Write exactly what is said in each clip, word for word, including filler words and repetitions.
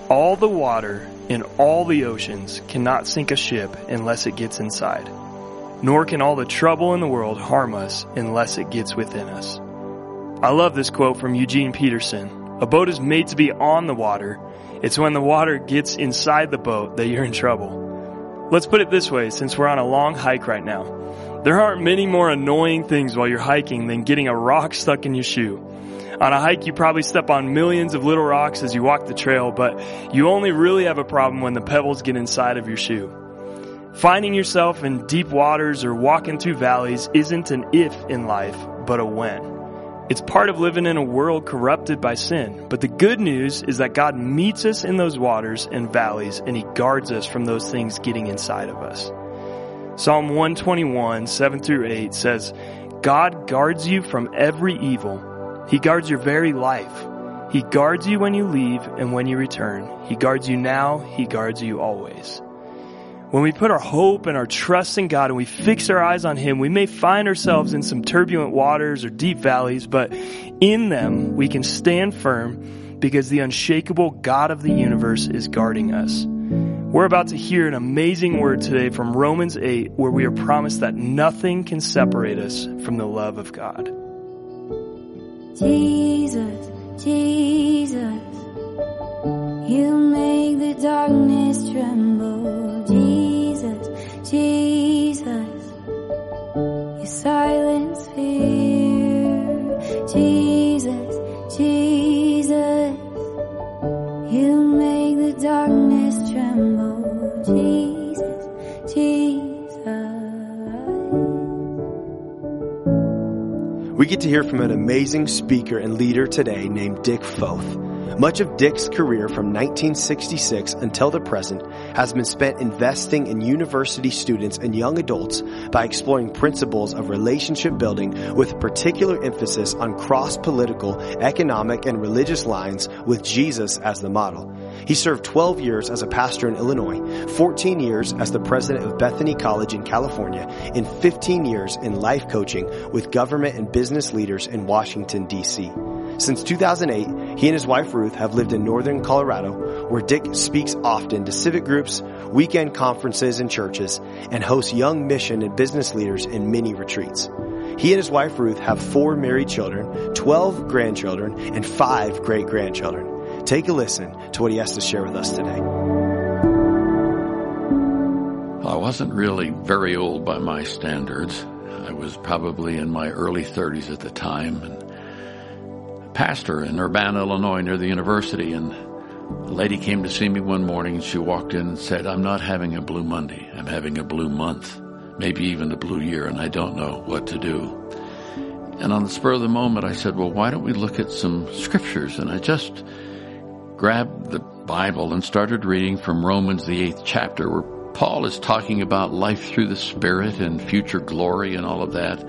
All the water in all the oceans cannot sink a ship unless it gets inside. Nor can all the trouble in the world harm us unless it gets within us. I love this quote from Eugene Peterson. A boat is made to be on the water. It's when the water gets inside the boat that you're in trouble. Let's put it this way, since we're on a long hike right now. There aren't many more annoying things while you're hiking than getting a rock stuck in your shoe. On a hike, you probably step on millions of little rocks as you walk the trail, but you only really have a problem when the pebbles get inside of your shoe. Finding yourself in deep waters or walking through valleys isn't an if in life, but a when. It's part of living in a world corrupted by sin. But the good news is that God meets us in those waters and valleys, and He guards us from those things getting inside of us. Psalm one twenty-one, seven through eight says, God guards you from every evil. He guards your very life. He guards you when you leave and when you return. He guards you now. He guards you always. When we put our hope and our trust in God and we fix our eyes on Him, we may find ourselves in some turbulent waters or deep valleys, but in them we can stand firm because the unshakable God of the universe is guarding us. We're about to hear an amazing word today from Romans eight, where we are promised that nothing can separate us from the love of God. Jesus, Jesus, You make the darkness tremble. Jesus, Jesus, You silence fear. Jesus, Jesus, You make the darkness tremble. Jesus, Jesus. We get to hear from an amazing speaker and leader today named Dick Foth. Much of Dick's career from nineteen sixty-six until the present has been spent investing in university students and young adults by exploring principles of relationship building with a particular emphasis on cross-political, economic, and religious lines with Jesus as the model. He served twelve years as a pastor in Illinois, fourteen years as the president of Bethany College in California, and fifteen years in life coaching with government and business leaders in Washington, D C Since two thousand eight, he and his wife Ruth have lived in northern Colorado, where Dick speaks often to civic groups, weekend conferences and churches, and hosts young mission and business leaders in many retreats. He and his wife Ruth have four married children, twelve grandchildren, and five great-grandchildren. Take a listen to what he has to share with us today. I wasn't really very old by my standards. I was probably in my early thirties at the time, and pastor in Urbana, Illinois, near the university, and a lady came to see me one morning, and she walked in and said, I'm not having a blue Monday. I'm having a blue month, maybe even a blue year, and I don't know what to do. And on the spur of the moment, I said, well, why don't we look at some scriptures? And I just grabbed the Bible and started reading from Romans, the eighth chapter, where Paul is talking about life through the Spirit and future glory and all of that.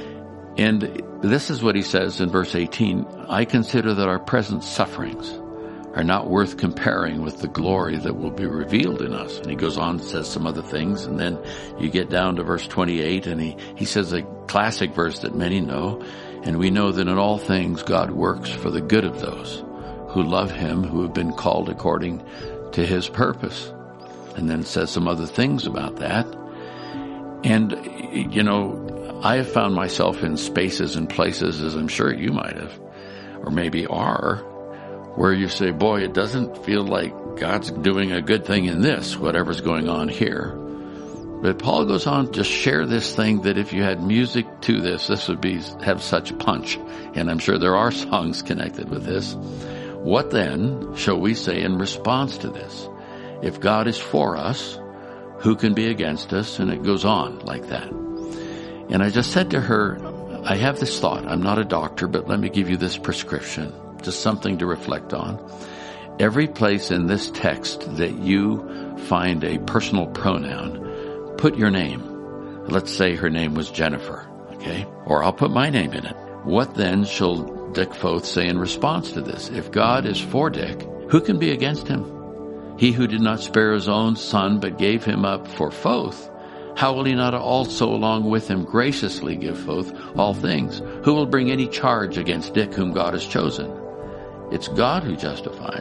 And this is what he says in verse eighteen, I consider that our present sufferings are not worth comparing with the glory that will be revealed in us. And he goes on and says some other things, and then you get down to verse twenty-eight, and he, he says a classic verse that many know, and we know that in all things God works for the good of those who love Him, who have been called according to His purpose. And then says some other things about that. And, you know, I have found myself in spaces and places, as I'm sure you might have, or maybe are, where you say, boy, it doesn't feel like God's doing a good thing in this, whatever's going on here. But Paul goes on to just share this thing that if you had music to this, this would be have such punch. And I'm sure there are songs connected with this. What then shall we say in response to this? If God is for us, who can be against us? And it goes on like that. And I just said to her, I have this thought. I'm not a doctor, but let me give you this prescription. Just something to reflect on. Every place in this text that you find a personal pronoun, put your name. Let's say her name was Jennifer, okay? Or I'll put my name in it. What then shall Dick Foth say in response to this? If God is for Dick, who can be against him? He who did not spare his own son, but gave him up for Foth, how will he not also along with him graciously give Foth all things? Who will bring any charge against Dick whom God has chosen? It's God who justifies.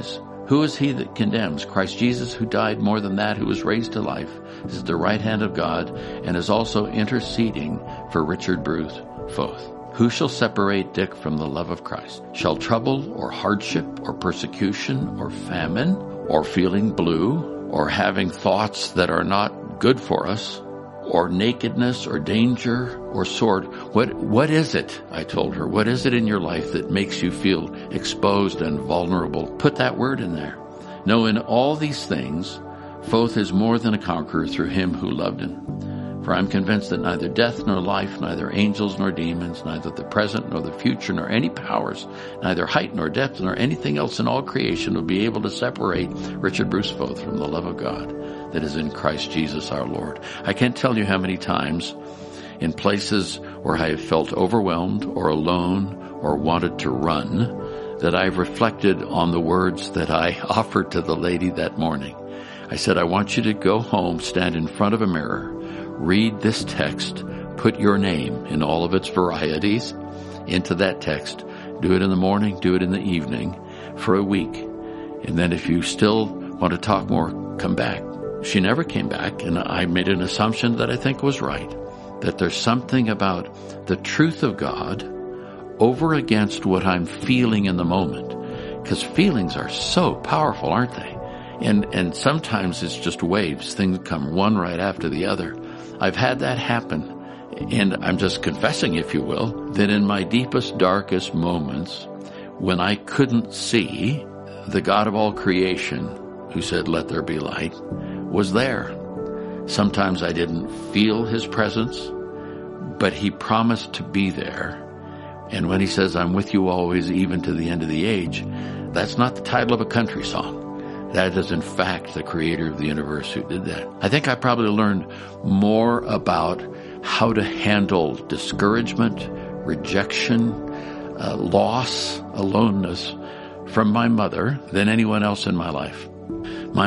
Who is he that condemns? Christ Jesus, who died, more than that, who was raised to life, is at the right hand of God, and is also interceding for Richard Bruce Foth. Who shall separate Dick from the love of Christ? Shall trouble or hardship or persecution or famine or feeling blue or having thoughts that are not good for us or nakedness or danger or sword? What, what is it? I told her. What is it in your life that makes you feel exposed and vulnerable? Put that word in there. No, in all these things, Foth is more than a conqueror through him who loved him. For I am convinced that neither death nor life, neither angels nor demons, neither the present nor the future, nor any powers, neither height nor depth, nor anything else in all creation will be able to separate Richard Bruce Foth from the love of God that is in Christ Jesus our Lord. I can't tell you how many times in places where I have felt overwhelmed or alone or wanted to run that I've reflected on the words that I offered to the lady that morning. I said, I want you to go home, stand in front of a mirror, read this text, put your name in all of its varieties into that text. Do it in the morning, do it in the evening for a week. And then if you still want to talk more, come back. She never came back, and I made an assumption that I think was right, that there's something about the truth of God over against what I'm feeling in the moment. Because feelings are so powerful, aren't they? And and sometimes it's just waves. Things come one right after the other. I've had that happen, and I'm just confessing, if you will, that in my deepest, darkest moments, when I couldn't see, the God of all creation, who said, let there be light, was there. Sometimes I didn't feel his presence, but he promised to be there. And when he says, I'm with you always, even to the end of the age, that's not the title of a country song. That is, in fact, the creator of the universe who did that. I think I probably learned more about how to handle discouragement, rejection, uh, loss, aloneness from my mother than anyone else in my life. My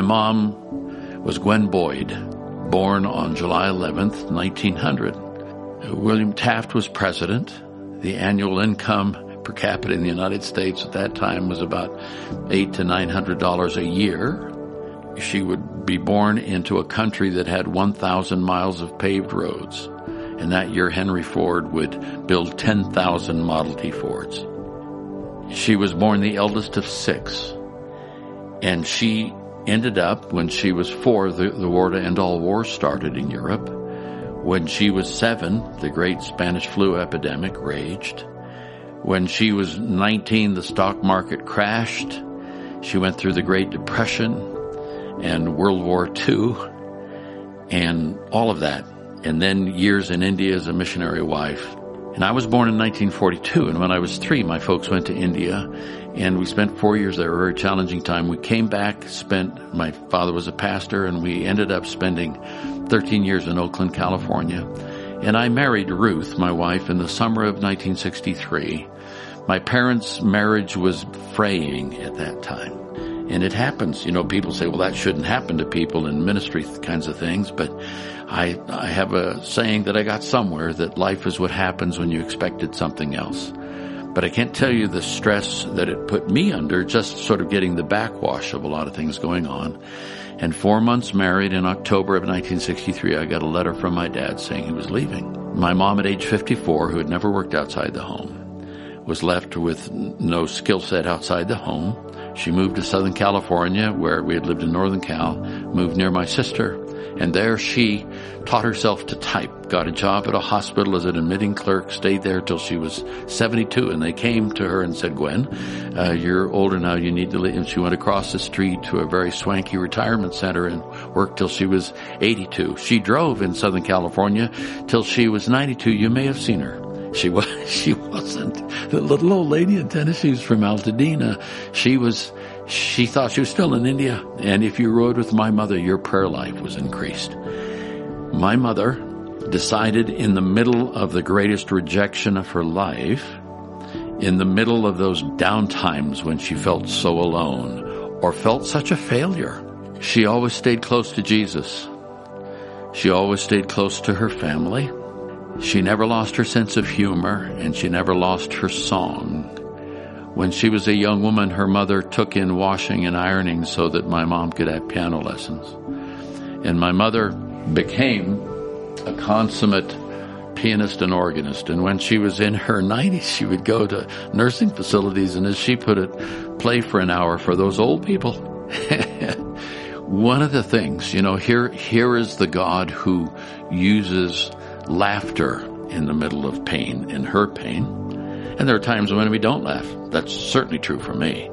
mom was Gwen Boyd, born on July eleventh, nineteen hundred. William Taft was president. The annual income per capita in the United States at that time was about eight to nine hundred dollars a year. She would be born into a country that had one thousand miles of paved roads, and that year Henry Ford would build ten thousand Model T Fords. She was born the eldest of six, and she ended up, when she was four, the, the war to end all wars started in Europe. When she was seven, the great Spanish flu epidemic raged. When she was nineteen, the stock market crashed. She went through the Great Depression and World War Two and all of that. And then years in India as a missionary wife. And I was born in nineteen forty-two, and when I was three, my folks went to India, and we spent four years there, a very challenging time. We came back, spent, my father was a pastor, and we ended up spending thirteen years in Oakland, California. And I married Ruth, my wife, in the summer of nineteen sixty-three. My parents' marriage was fraying at that time. And it happens. You know, people say, well, that shouldn't happen to people in ministry kinds of things. But I, I have a saying that I got somewhere, that life is what happens when you expected something else. But I can't tell you the stress that it put me under, just sort of getting the backwash of a lot of things going on. And four months married, in October of nineteen sixty-three, I got a letter from my dad saying he was leaving. My mom, at age fifty-four, who had never worked outside the home, was left with no skill set outside the home. She moved to Southern California, where we had lived in Northern Cal, moved near my sister, and there she taught herself to type, got a job at a hospital as an admitting clerk, stayed there till she was seventy-two, and they came to her and said, Gwen, uh, you're older now, you need to leave. And she went across the street to a very swanky retirement center and worked till she was eighty-two. She drove in Southern California till she was ninety-two. You may have seen her. She was, she wasn't the little old lady in Tennessee. She was from Altadena. She was, she thought she was still in India. And if you rode with my mother, your prayer life was increased. My mother decided, in the middle of the greatest rejection of her life, in the middle of those down times when she felt so alone or felt such a failure, she always stayed close to Jesus. She always stayed close to her family. She never lost her sense of humor, and she never lost her song. When she was a young woman, her mother took in washing and ironing so that my mom could have piano lessons. And my mother became a consummate pianist and organist. And when she was in her nineties, she would go to nursing facilities and, as she put it, play for an hour for those old people. One of the things, you know, here, here is the God who uses laughter in the middle of pain, in her pain. And there are times when we don't laugh. That's certainly true for me.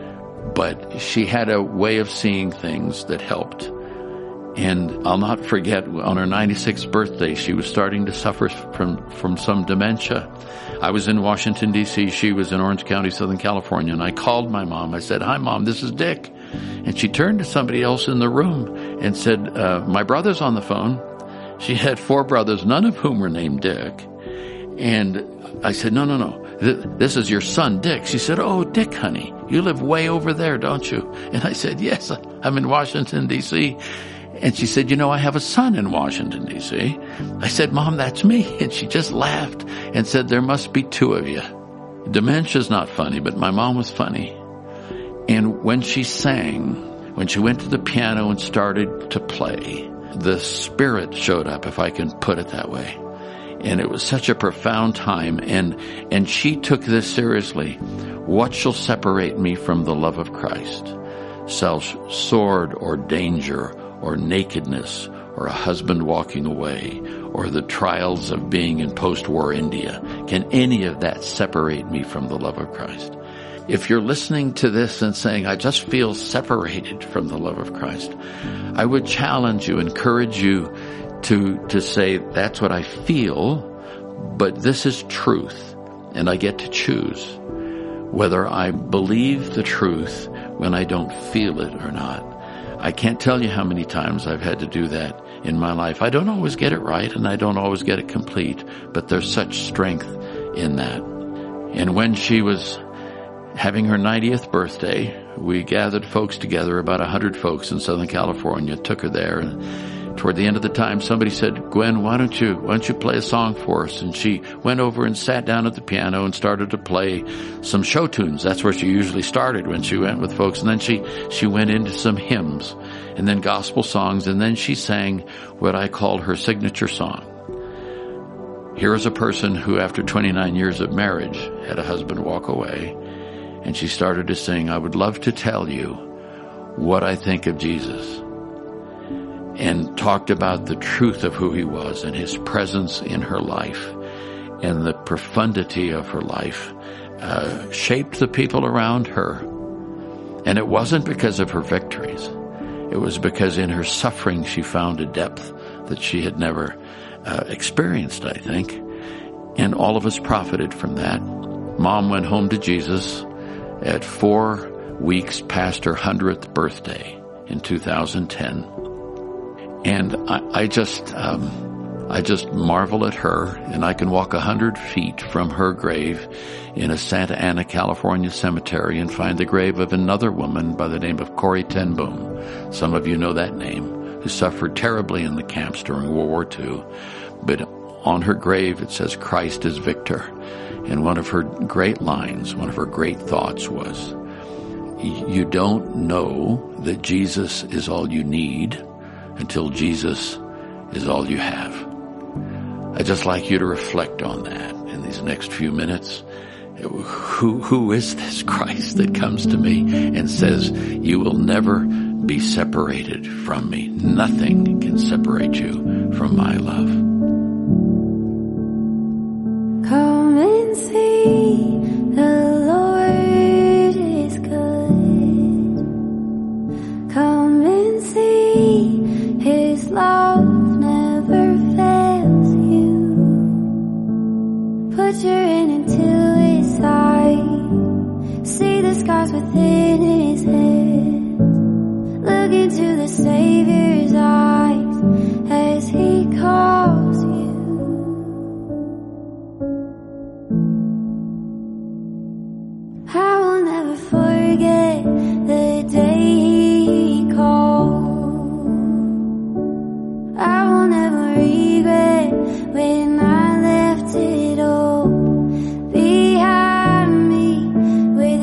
But she had a way of seeing things that helped. And I'll not forget, on her ninety-sixth birthday, she was starting to suffer from, from some dementia. I was in Washington, D C She was in Orange County, Southern California. And I called my mom. I said, "Hi, Mom, this is Dick." And she turned to somebody else in the room and said, uh, "My brother's on the phone." She had four brothers, none of whom were named Dick. And I said, no, no, no. This is your son, Dick. She said, "Oh, Dick, honey, you live way over there, don't you?" And I said, "Yes, I'm in Washington, D C" And she said, "You know, I have a son in Washington, D C" I said, "Mom, that's me." And she just laughed and said, "There must be two of you." Dementia's not funny, but my mom was funny. And when she sang, when she went to the piano and started to play, the Spirit showed up, if I can put it that way. And it was such a profound time. And, and she took this seriously. What shall separate me from the love of Christ? Shall sword or danger or nakedness or a husband walking away or the trials of being in post-war India? Can any of that separate me from the love of Christ? If you're listening to this and saying, "I just feel separated from the love of Christ," I would challenge you, encourage you to, to say, "That's what I feel, but this is truth, and I get to choose whether I believe the truth when I don't feel it or not." I can't tell you how many times I've had to do that in my life. I don't always get it right, and I don't always get it complete, but there's such strength in that. And when she was having her ninetieth birthday, we gathered folks together, about one hundred folks in Southern California, took her there. And toward the end of the time, somebody said, "Gwen, why don't you, why don't you play a song for us?" And she went over and sat down at the piano and started to play some show tunes. That's where she usually started when she went with folks. And then she, she went into some hymns and then gospel songs. And then she sang what I call her signature song. Here is a person who, after twenty-nine years of marriage, had a husband walk away. And she started to sing, "I would love to tell you what I think of Jesus," and talked about the truth of who he was and his presence in her life and the profundity of her life uh, shaped the people around her. And it wasn't because of her victories. It was because in her suffering she found a depth that she had never uh, experienced, I think. And all of us profited from that. Mom went home to Jesus at four weeks past her hundredth birthday in two thousand ten. And I, I just, um, I just marvel at her, and I can walk a hundred feet from her grave in a Santa Ana, California cemetery and find the grave of another woman by the name of Corrie ten Boom. Some of you know that name, who suffered terribly in the camps during World War Two. But on her grave it says, "Christ is victor." And one of her great lines, one of her great thoughts was, "You don't know that Jesus is all you need until Jesus is all you have." I'd just like you to reflect on that in these next few minutes. Who, who is this Christ that comes to me and says, "You will never be separated from me. Nothing can separate you from my love"? Come and see, the Lord is good. Come and see, his love never fails you. Put your hand into his side, see the scars within his head. Look into the Savior's eyes as he calls you. I will never forget the day he called. I will never regret when I left it all behind me with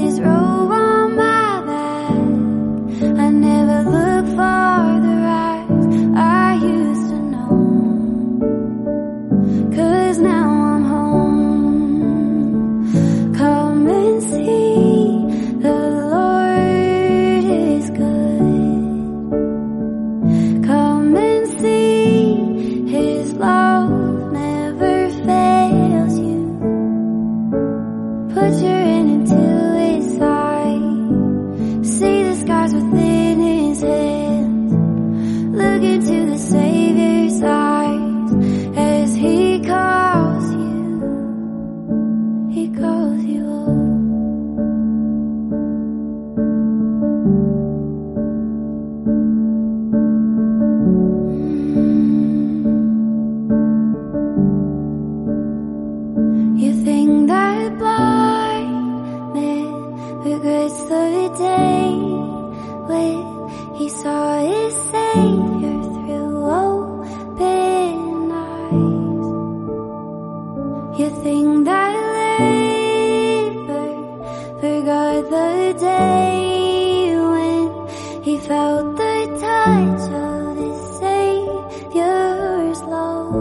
You think that blind man regrets the day when he saw his Savior through open eyes. You think that leper forgot the day when he felt the touch of his Savior's love.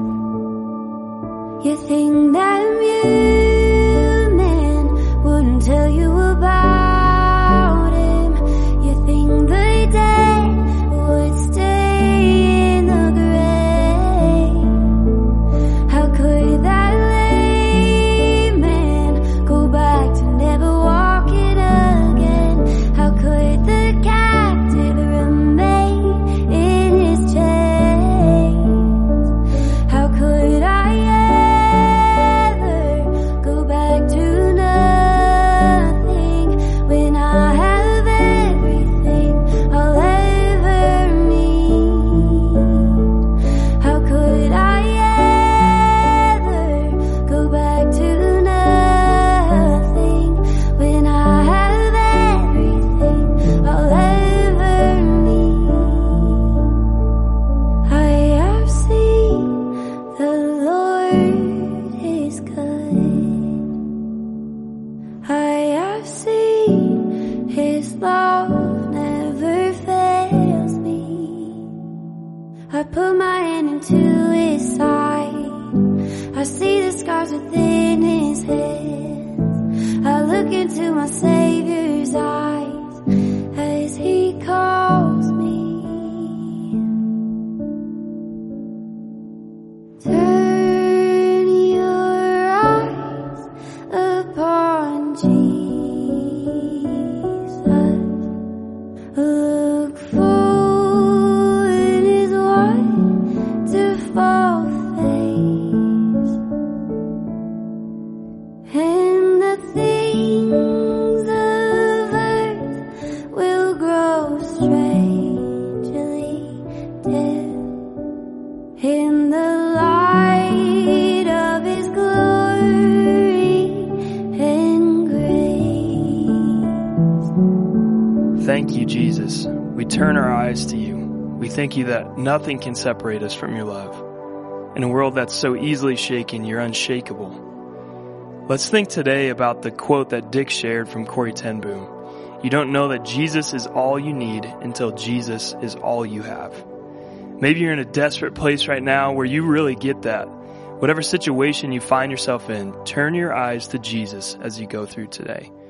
You think that mute man wouldn't tell you about him. You think the dead would stay in the grave. How could that lame man go back to never walking again? How could the captive remain in his chains? How could I go back to nothing when I have everything I'll ever need? How could I ever go back to nothing when I have everything I'll ever need? I have seen the Lord is good. I have seen His love never fails me. I put my hand into His side. I see the scars within His hands. I look into my Savior's eyes as He calls me. Turn your eyes upon Jesus. Look full in His wonderful face, and the things of earth will grow strangely dim in the light of His glory and grace. Thank you, Jesus. We turn our eyes to you. We thank you that nothing can separate us from your love. In a world that's so easily shaken, you're unshakable. Let's think today about the quote that Dick shared from Corrie ten Boom. You don't know that Jesus is all you need until Jesus is all you have. Maybe you're in a desperate place right now where you really get that. Whatever situation you find yourself in, turn your eyes to Jesus as you go through today.